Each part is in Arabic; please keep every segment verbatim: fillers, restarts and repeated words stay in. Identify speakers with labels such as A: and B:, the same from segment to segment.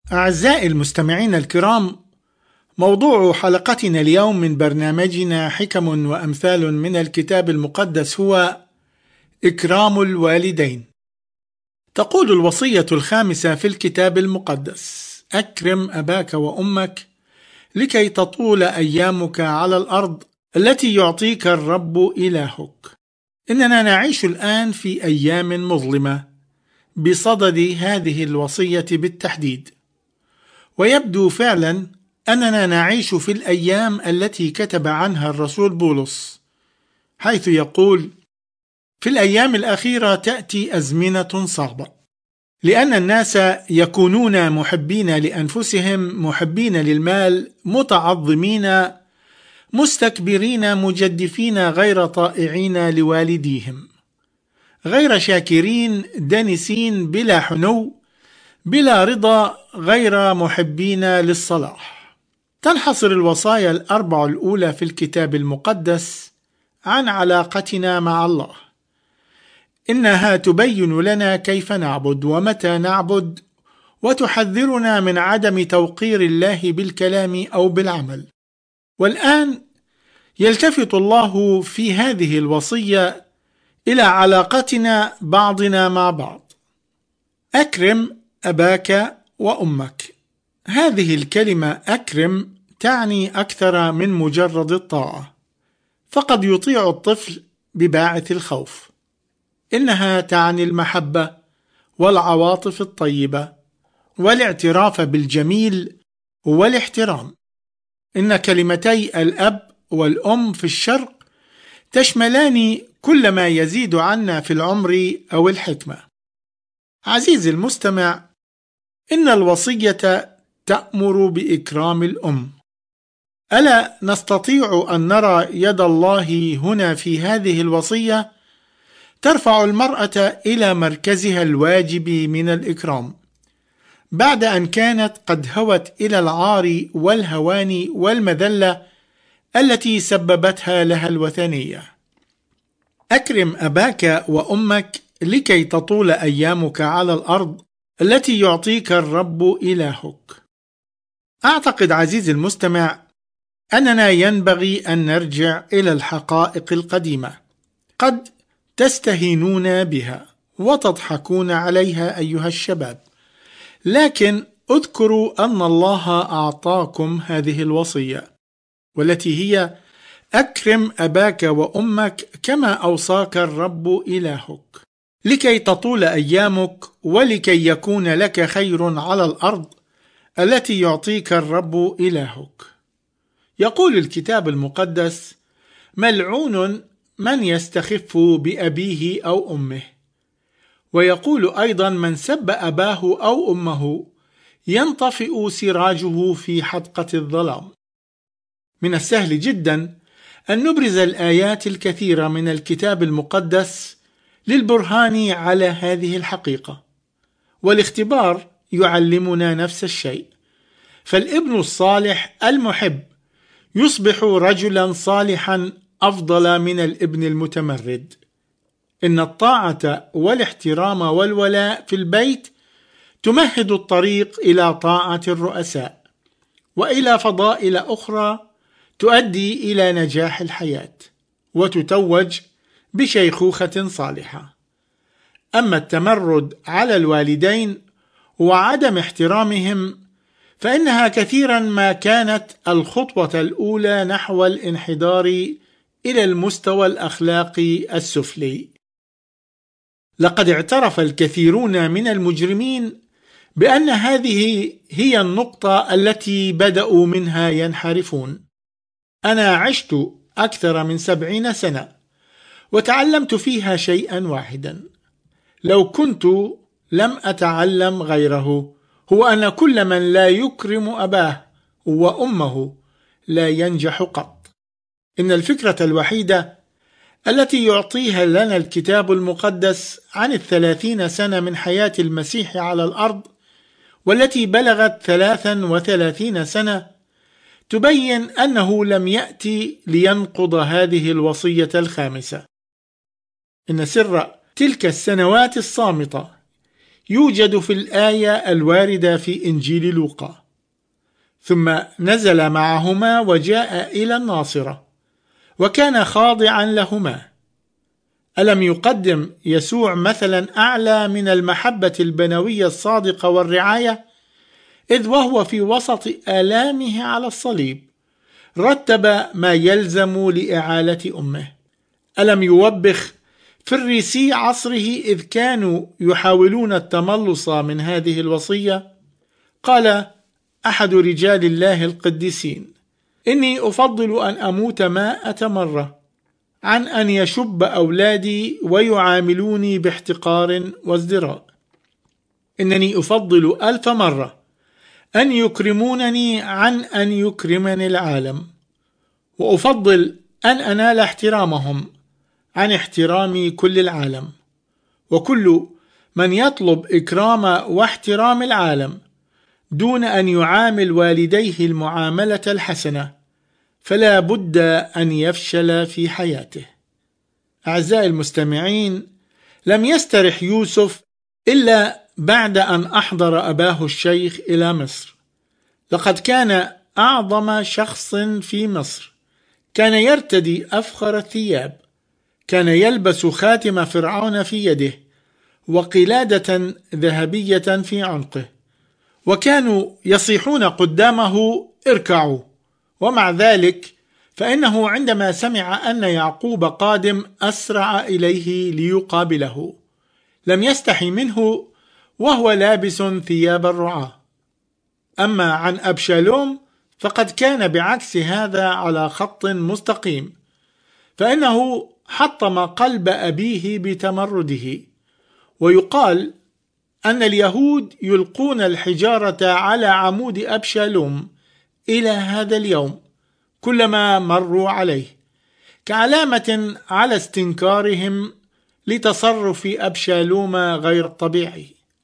A: أعزائي المستمعين الكرام، موضوع حلقتنا اليوم من برنامجنا حكم وأمثال من الكتاب المقدس هو إكرام الوالدين. تقول الوصية الخامسة في الكتاب المقدس: أكرم أباك وأمك لكي تطول أيامك على الأرض التي يعطيك الرب إلهك. إننا نعيش الآن في أيام مظلمة بصدد هذه الوصية بالتحديد، ويبدو فعلا أننا نعيش في الأيام التي كتب عنها الرسول بولس، حيث يقول: في الأيام الأخيرة تأتي أزمنة صعبة، لأن الناس يكونون محبين لأنفسهم، محبين للمال، متعظمين، مستكبرين، مجدفين، غير طائعين لوالديهم، غير شاكرين، دنسين، بلا حنو، بلا رضا، غير محبين للصلاح. تنحصر الوصايا الأربع الأولى في الكتاب المقدس عن علاقتنا مع الله. إنها تبين لنا كيف نعبد ومتى نعبد، وتحذرنا من عدم توقير الله بالكلام أو بالعمل. والآن يلتفت الله في هذه الوصية إلى علاقتنا بعضنا مع بعض. أكرم أباك وأمك. هذه الكلمة أكرم تعني أكثر من مجرد الطاعة، فقد يطيع الطفل بباعث الخوف. إنها تعني المحبة والعواطف الطيبة والاعتراف بالجميل والاحترام. إن كلمتي الأب والأم في الشرق تشملان كل ما يزيد عنا في العمر أو الحكمة. عزيزي المستمع، إن الوصية تأمر بإكرام الأم. ألا نستطيع أن نرى يد الله هنا في هذه الوصية ترفع المرأة إلى مركزها الواجب من الإكرام، بعد أن كانت قد هوت إلى العار والهوان والمذلة التي سببتها لها الوثنية. أكرم أباك وأمك لكي تطول أيامك على الأرض التي يعطيك الرب إلهك. أعتقد عزيزي المستمع أننا ينبغي أن نرجع إلى الحقائق القديمة. قد تستهينون بها وتضحكون عليها أيها الشباب، لكن اذكروا أن الله أعطاكم هذه الوصية، والتي هي: أكرم أباك وأمك كما أوصاك الرب إلهك، لكي تطول أيامك ولكي يكون لك خير على الأرض التي يعطيك الرب إلهك. يقول الكتاب المقدس: ملعون من يستخف بأبيه أو أمه. ويقول أيضا: من سب أباه أو أمه ينطفئ سراجه في حدقة الظلام. من السهل جدا أن نبرز الآيات الكثيرة من الكتاب المقدس للبرهان على هذه الحقيقة، والاختبار يعلمنا نفس الشيء. فالابن الصالح المحب يصبح رجلا صالحا أفضل من الابن المتمرد. إن الطاعة والاحترام والولاء في البيت تمهد الطريق إلى طاعة الرؤساء وإلى فضائل أخرى تؤدي إلى نجاح الحياة وتتوج بشيخوخة صالحة. أما التمرد على الوالدين وعدم احترامهم فإنها كثيرا ما كانت الخطوة الأولى نحو الانحدار إلى المستوى الأخلاقي السفلي. لقد اعترف الكثيرون من المجرمين بأن هذه هي النقطة التي بدأوا منها ينحرفون. أنا عشت أكثر من سبعين سنة وتعلمت فيها شيئا واحدا، لو كنت لم أتعلم غيره، هو أن كل من لا يكرم أباه وأمه لا ينجح قط. إن الفكرة الوحيدة التي يعطيها لنا الكتاب المقدس عن الثلاثين سنة من حياة المسيح على الأرض، والتي بلغت ثلاثا وثلاثين سنة، تبين أنه لم يأتي لينقض هذه الوصية الخامسة. إن سر تلك السنوات الصامتة يوجد في الآية الواردة في إنجيل لوقا. ثم نزل معهما وجاء إلى الناصرة وكان خاضعا لهما. ألم يقدم يسوع مثلا أعلى من المحبة البنوية الصادقة والرعاية؟ إذ وهو في وسط آلامه على الصليب رتب ما يلزم لإعالة أمه. ألم يوبخ فريسي عصره إذ كانوا يحاولون التملص من هذه الوصية؟ قال أحد رجال الله القديسين: إني أفضل أن أموت مائة مرة عن أن يشب أولادي ويعاملوني باحتقار وازدراء. إنني أفضل ألف مرة أن يكرمونني عن أن يكرمني العالم، وأفضل أن أنال احترامهم عن احترام كل العالم. وكل من يطلب إكرام واحترام العالم دون أن يعامل والديه المعاملة الحسنة فلا بد أن يفشل في حياته. أعزائي المستمعين، لم يسترح يوسف إلا بعد أن أحضر أباه الشيخ إلى مصر. لقد كان أعظم شخص في مصر، كان يرتدي أفخر الثياب، كان يلبس خاتم فرعون في يده وقلادة ذهبية في عنقه، وكانوا يصيحون قدامه: اركعوا. ومع ذلك فإنه عندما سمع أن يعقوب قادم أسرع إليه ليقابله، لم يستحي منه وهو لابس ثياب الرعاة. أما عن أبشالوم فقد كان بعكس هذا على خط مستقيم، فإنه حطم قلب أبيه بتمرده. ويقال أن اليهود يلقون الحجارة على عمود أبشالوم إلى هذا اليوم كلما مروا عليه، كعلامة على استنكارهم لتصرف أبشالوم غير الطبيعي.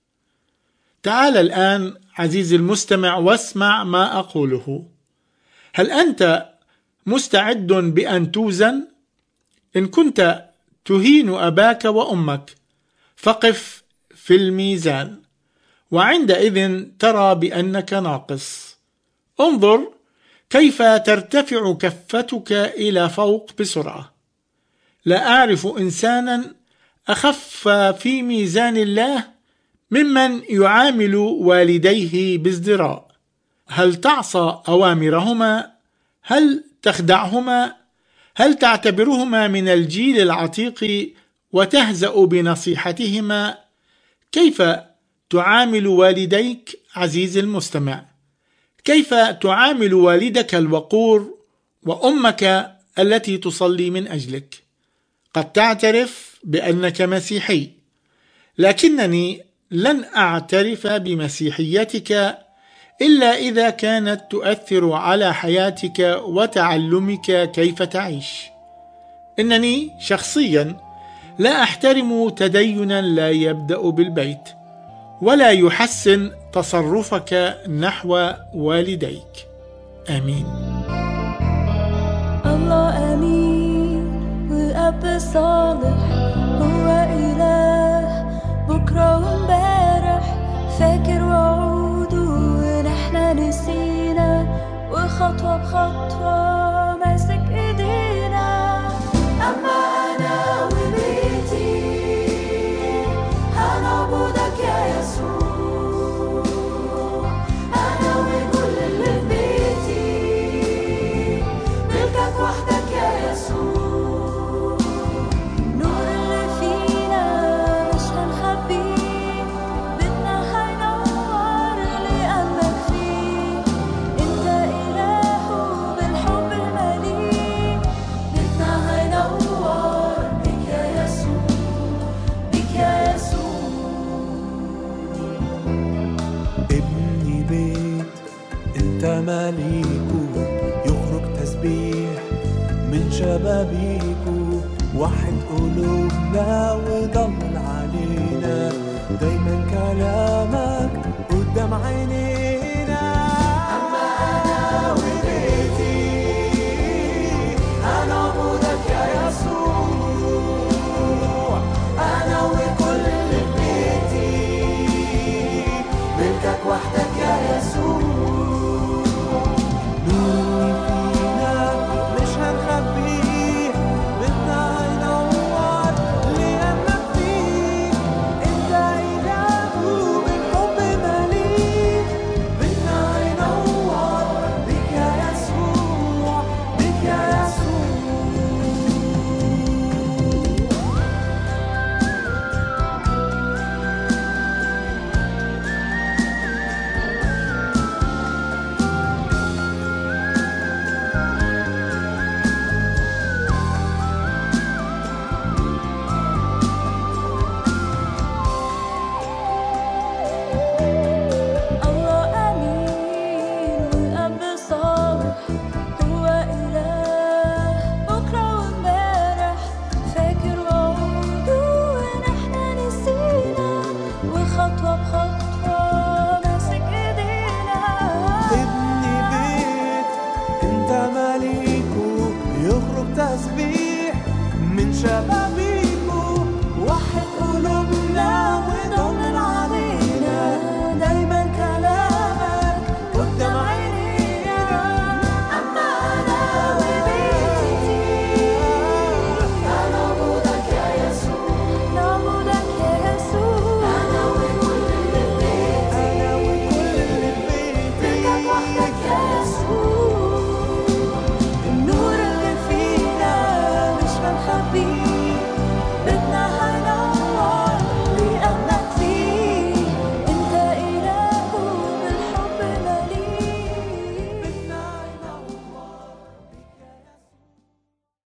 A: تعال الآن عزيزي المستمع واسمع ما أقوله. هل أنت مستعد بأن توزن؟ إن كنت تهين أباك وأمك فقف في الميزان، وعندئذ ترى بأنك ناقص. انظر كيف ترتفع كفتك إلى فوق بسرعة. لا أعرف إنسانا أخف في ميزان الله ممن يعامل والديه بازدراء. هل تعصى أوامرهما؟ هل تخدعهما؟ هل تعتبرهما من الجيل العتيق وتهزأ بنصيحتهما؟ كيف تعامل والديك عزيزي المستمع؟ كيف تعامل والدك الوقور وأمك التي تصلي من أجلك؟ قد تعترف بأنك مسيحي، لكنني لن أعترف بمسيحيتك إلا إذا كانت تؤثر على حياتك وتعلمك كيف تعيش. إنني شخصيا لا أحترم تدينا لا يبدأ بالبيت ولا يحسن تصرفك نحو والديك. آمين.
B: الله أمين وأب صالح، هو إله بكرة وامبارح، فاكر وعوده ونحنا نسينا، وخطوة بخطوة ماسك إيدينا. أما أنا وبيتي هنعبدك يا يسوع، أنا وكل اللي في بيتي ملكك وحدك يا يسوع. النور اللي فينا مش هنخبيه، بيتنا هينور لأنك فيه، انت إله بالحب المليء، بيتنا هينور بك يا يسوع، بك يا يسوع.
C: ابني بيت انت مليكو، يخرج تسبيح من شبابيكو، وحد قلوبنا وضل علينا، دايما كلامك قدام عينينا.